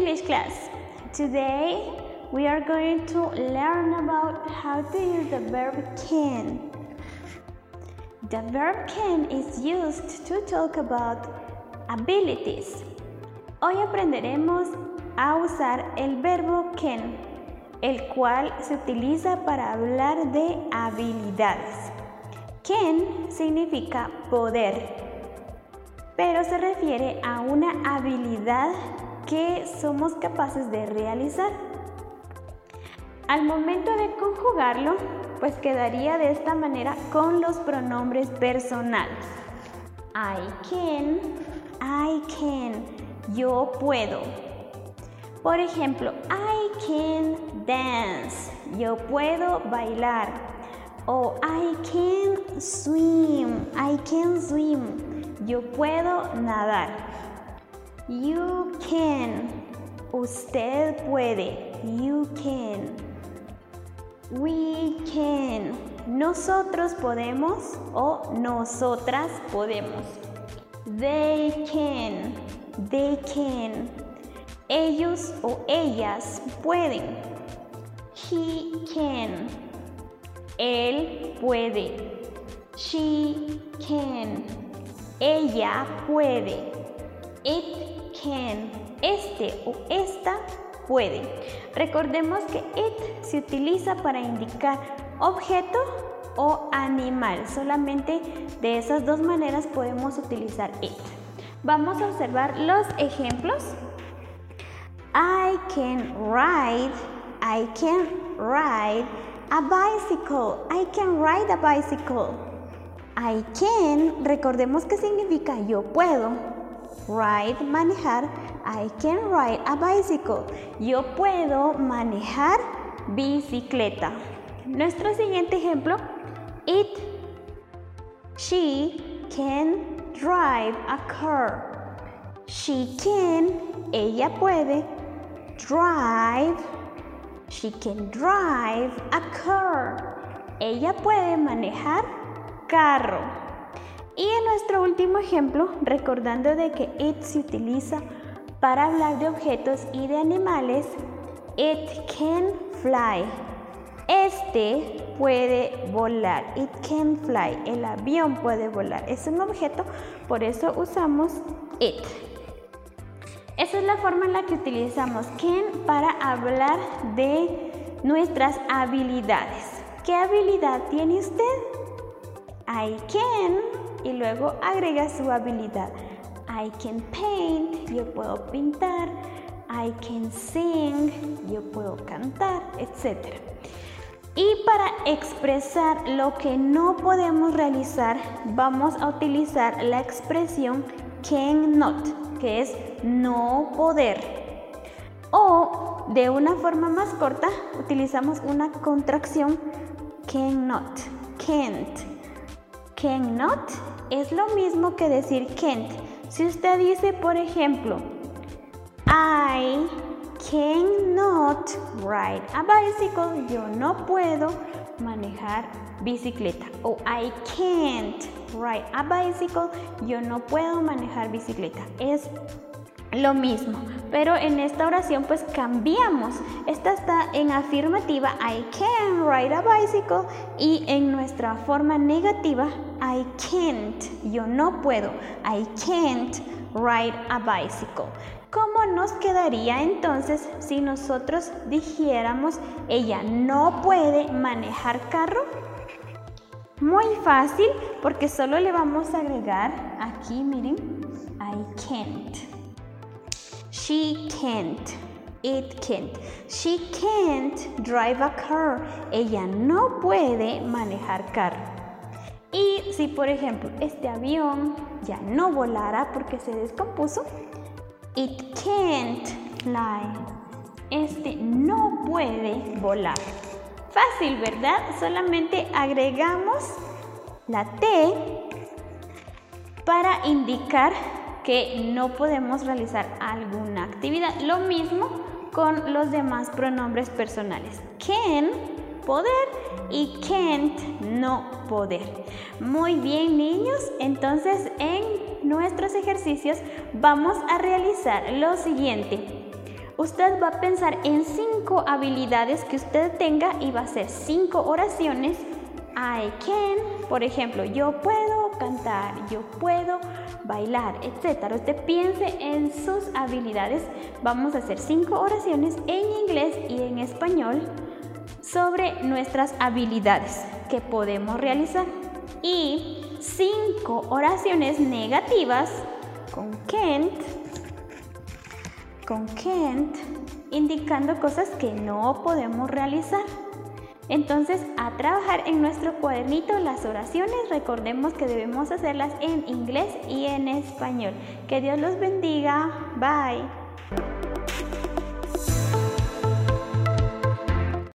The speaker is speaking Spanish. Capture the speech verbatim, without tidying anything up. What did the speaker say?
English class. Today we are going to learn about how to use the verb can. The verb can is used to talk about abilities. Hoy aprenderemos a usar el verbo can, el cual se utiliza para hablar de habilidades. Can significa poder, pero se refiere a una habilidad que somos capaces de realizar. Al momento de conjugarlo, pues quedaría de esta manera con los pronombres personales. I can, I can, yo puedo. Por ejemplo, I can dance, yo puedo bailar. O I can swim, I can swim. Yo puedo nadar. You can. Usted puede. You can. We can. Nosotros podemos o nosotras podemos. They can. They can. Ellos o ellas pueden. He can. Él puede. She can. Ella puede. It can. Este o esta puede. Recordemos que it se utiliza para indicar objeto o animal. Solamente de esas dos maneras podemos utilizar it. Vamos a observar los ejemplos. I can ride. I can ride a bicycle. I can ride a bicycle. I can, recordemos que significa yo puedo. Ride, manejar. I can ride a bicycle. Yo puedo manejar bicicleta. Nuestro siguiente ejemplo. It, she can drive a car. She can, ella puede. Drive. She can drive a car. Ella puede manejar carro. Y en nuestro último ejemplo, recordando de que it se utiliza para hablar de objetos y de animales, it can fly. Este puede volar. It can fly. El avión puede volar. Es un objeto, por eso usamos it. Esa es la forma en la que utilizamos can para hablar de nuestras habilidades. ¿Qué habilidad tiene usted? I can, y luego agrega su habilidad. I can paint, yo puedo pintar. I can sing, yo puedo cantar, etcétera. Y para expresar lo que no podemos realizar, vamos a utilizar la expresión cannot, que es no poder. O de una forma más corta, utilizamos una contracción cannot, can't. Cannot es lo mismo que decir can't. Si usted dice, por ejemplo, I cannot ride a bicycle, yo no puedo manejar bicicleta. O I can't ride a bicycle, yo no puedo manejar bicicleta. Es lo mismo, pero en esta oración pues cambiamos. Esta está en afirmativa, I can ride a bicycle, y en nuestra forma negativa, I can't, yo no puedo, I can't ride a bicycle. ¿Cómo nos quedaría entonces si nosotros dijéramos ella no puede manejar carro? Muy fácil, porque solo le vamos a agregar aquí, miren, I can't. She can't. It can't. She can't drive a car. Ella no puede manejar carro. Y si, por ejemplo, este avión ya no volara porque se descompuso, it can't fly. Este no puede volar. Fácil, ¿verdad? Solamente agregamos la T para indicar que no podemos realizar alguna actividad. Lo mismo con los demás pronombres personales. Can, poder, y can't, no poder. Muy bien, niños. Entonces, en nuestros ejercicios vamos a realizar lo siguiente. usted va a pensar en cinco habilidades que usted tenga y va a hacer cinco oraciones. I can, por ejemplo, yo puedo cantar, yo puedo bailar, etcétera. Usted piense en sus habilidades. Vamos a hacer cinco oraciones en inglés y en español sobre nuestras habilidades que podemos realizar. Y cinco oraciones negativas con can't, con can't, indicando cosas que no podemos realizar. Entonces, a trabajar en nuestro cuadernito las oraciones, recordemos que debemos hacerlas en inglés y en español. Que Dios los bendiga. Bye.